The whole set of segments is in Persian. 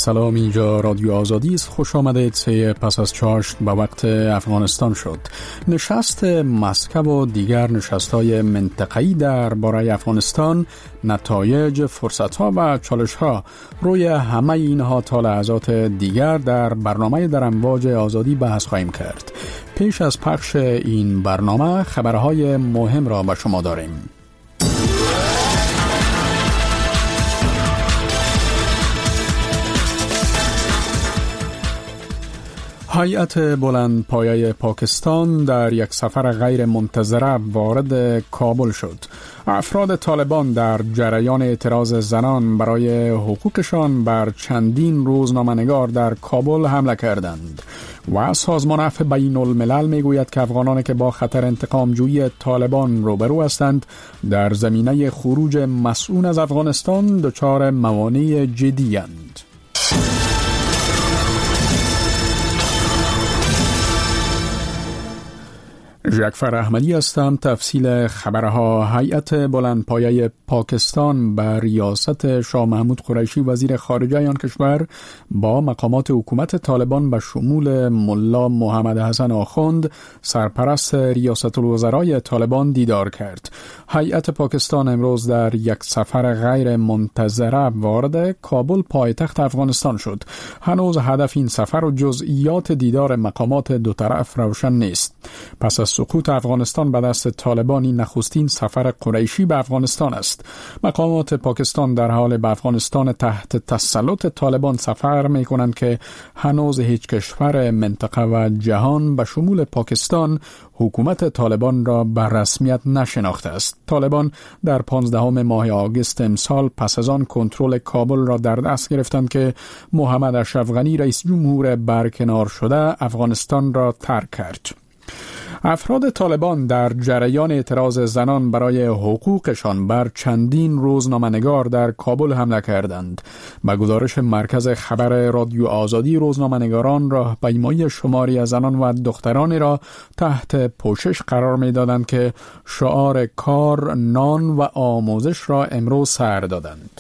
سلام، اینجا رادیو آزادی است. خوش آمدید. پس از چاشت به وقت افغانستان شد. نشست مسکو و دیگر نشست‌های منطقه‌ای درباره افغانستان، نتایج، فرصت‌ها و چالش‌ها روی همه اینها تا لحظات دیگر در برنامه در امواج آزادی بحث خواهیم کرد. پیش از پخش این برنامه خبرهای مهم را به شما داریم. هیئت بلندپایه پاکستان در یک سفر غیر منتظره وارد کابل شد. افراد طالبان در جریان اعتراض زنان برای حقوقشان بر چندین روزنامه‌نگار در کابل حمله کردند و سازمان عفو بین الملل میگوید که افغانانی که با خطر انتقام‌جویی طالبان روبرو هستند در زمینه خروج مسئول از افغانستان دچار موانع جدی اند. جعفر احمدی هستم. تفصیل خبرها. هیئت بلندپایه پاکستان به ریاست شاه محمود قریشی وزیر خارجه آن کشور با مقامات حکومت طالبان به شمول ملا محمد حسن آخوند سرپرست ریاست الوزرای طالبان دیدار کرد. هیئت پاکستان امروز در یک سفر غیر منتظره وارد کابل پایتخت افغانستان شد. هنوز هدف این سفر و جزئیات دیدار مقامات دو طرف روشن نیست. پس از سقوط افغانستان به دست طالبان این نخستین سفر قریشی به افغانستان است. مقامات پاکستان در حال به افغانستان تحت تسلط طالبان سفر می کنند که هنوز هیچ کشور منطقه و جهان به شمول پاکستان حکومت طالبان را به رسمیت نشناخته است. طالبان در 15 ماه آگوست امسال پس از آن کنترل کابل را در دست گرفتند که محمد اشرف غنی رئیس جمهور برکنار شده افغانستان را ترک کرد. افراد طالبان در جریان اعتراض زنان برای حقوقشان بر چندین روزنامه‌نگار در کابل حمله کردند. به گزارش مرکز خبر رادیو آزادی، روزنامه‌نگاران راهپیمایی شماری از زنان و دخترانی را تحت پوشش قرار می‌دادند که شعار کار، نان و آموزش را امروز سر دادند.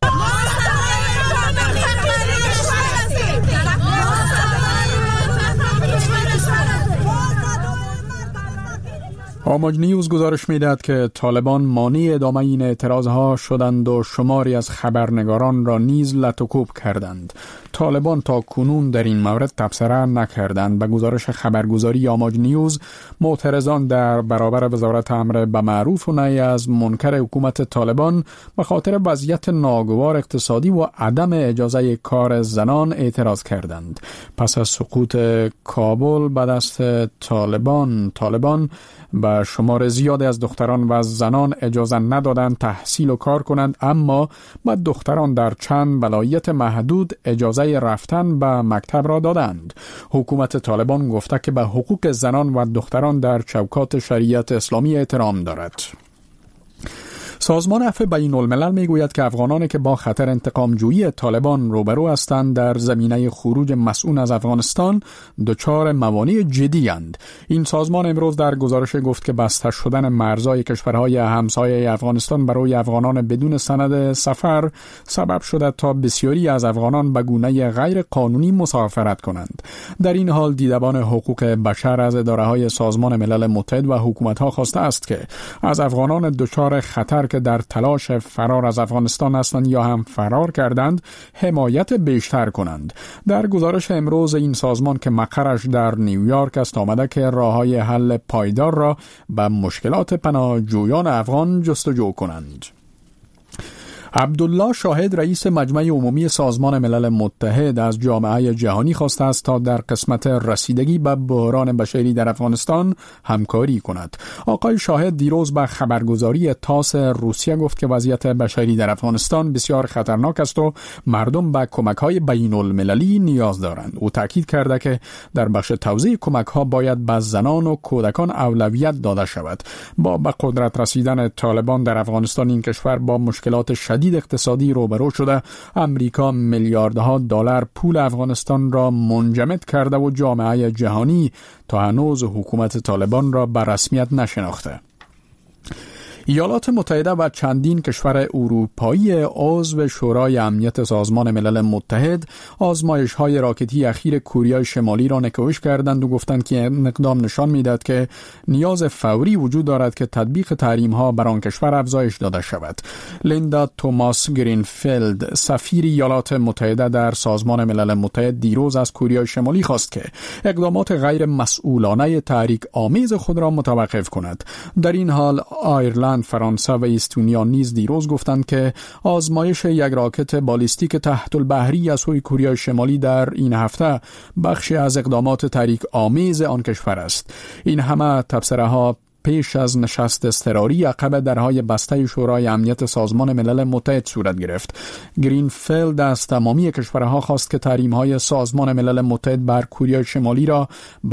آماج نیوز گزارش می‌دهد که طالبان مانع ادامه این اعتراضها شدند و شماری از خبرنگاران را نیز لطوکوب کردند. طالبان تا کنون در این مورد تبصره نکردند. به گزارش خبرگزاری آماج نیوز، معترضان در برابر وزارت امر به معروف و نهی از منکر حکومت طالبان به خاطر وضعیت ناگوار اقتصادی و عدم اجازه کار زنان اعتراض کردند. پس از سقوط کابل به دست طالبان به شمار زیادی از دختران و زنان اجازه ندادند تحصیل و کار کنند، اما به دختران در چند ولایت محدود اجازه رفتن به مکتب را دادند. حکومت طالبان گفته که به حقوق زنان و دختران در چوکات شریعت اسلامی احترام دارد. سازمان عفو بین الملل میگوید که افغانانی که با خطر انتقام‌جویی طالبان روبرو هستند در زمینه خروج مسئول از افغانستان دچار موانع جدی اند. این سازمان امروز در گزارش گفت که بسته شدن مرزهای کشورهای همسایه افغانستان برای افغانان بدون سند سفر سبب شده تا بسیاری از افغانان به گونه غیر قانونی مسافرت کنند. در این حال دیدبان حقوق بشر از اداره‌های سازمان ملل متحد و حکومت‌ها خواسته است که از افغانان دچار خطر که در تلاش فرار از افغانستان هستند یا هم فرار کردند حمایت بیشتر کنند. در گزارش امروز این سازمان که مقرش در نیویورک است آمده که راه‌های حل پایدار را به مشکلات پناهجویان افغان جستجو کنند. عبدالله شاهد رئیس مجمع عمومی سازمان ملل متحد از جامعه جهانی خواسته است تا در قسمت رسیدگی به بحران بشری در افغانستان همکاری کند. آقای شاهد دیروز به خبرگزاری تاس روسیه گفت که وضعیت بشری در افغانستان بسیار خطرناک است و مردم به کمک‌های بین المللی نیاز دارند. او تاکید کرده که در بخش توزیع کمک‌ها باید به زنان و کودکان اولویت داده شود. با به قدرت رسیدن طالبان در افغانستان این کشور با مشکلات شدید اقتصادی روبرو شده. امریکا میلیاردها دلار پول افغانستان را منجمد کرده و جامعه جهانی تا هنوز حکومت طالبان را به رسمیت نشناخته. ایالات متحده و چندین کشور اروپایی عضو شورای امنیت سازمان ملل متحد آزمایش‌های راکتی اخیر کره شمالی را نکوش کردند و گفتند که این اقدام نشان می‌دهد که نیاز فوری وجود دارد که تطبیق تحریم‌ها بر آن کشور افزایش داده شود. لیندا توماس گرینفیلد، سفیر ایالات متحده در سازمان ملل متحد، دیروز از کره شمالی خواست که اقدامات غیر مسئولانه تحریک آمیز خود را متوقف کند. در این حال آیرلند، فرانسه و استونیا نیز دیروز گفتند که آزمایش یک راکت بالیستیک تحت البحری از سوی کره شمالی در این هفته بخشی از اقدامات تحریک آمیز آن کشور است. این همه تبصره‌ها پیش از نشست اضطراری عقب درهای بسته شورای امنیت سازمان ملل متحد صورت گرفت. گرینفیلد از تمامی کشورها خواست که تحریم‌های سازمان ملل متحد بر کره شمالی را